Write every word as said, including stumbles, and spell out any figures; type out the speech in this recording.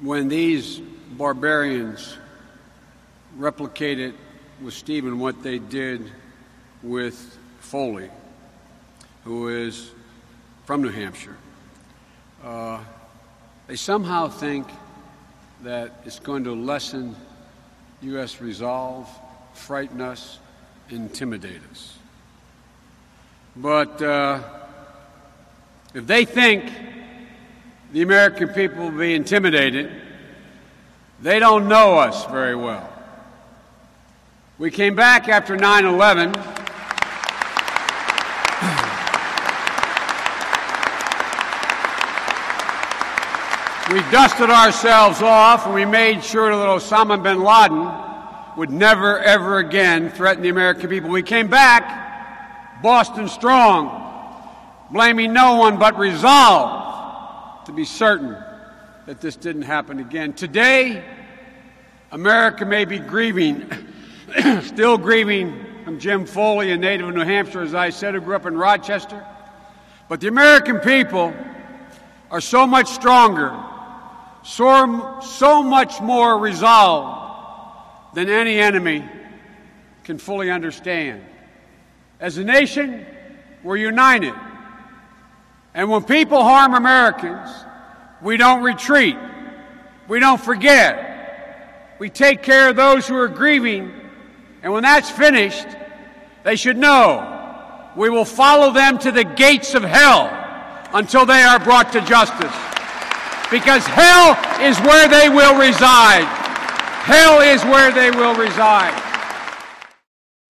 when these barbarians replicated with Stephen what they did with Foley, who is from New Hampshire, uh, they somehow think that it's going to lessen U S resolve, frighten us, intimidate us. But uh, if they think the American people will be intimidated, they don't know us very well. We came back after nine eleven. We dusted ourselves off and we made sure that Osama bin Laden would never, ever again threaten the American people. We came back Boston strong, blaming no one but resolve to be certain that this didn't happen again. Today, America may be grieving, still grieving from Jim Foley, a native of New Hampshire, as I said, who grew up in Rochester. But the American people are so much stronger, so, so much more resolved than any enemy can fully understand. As a nation, we're united. And when people harm Americans, we don't retreat. We don't forget. We take care of those who are grieving. And when that's finished, they should know we will follow them to the gates of hell until they are brought to justice. Because hell is where they will reside. Hell is where they will reside.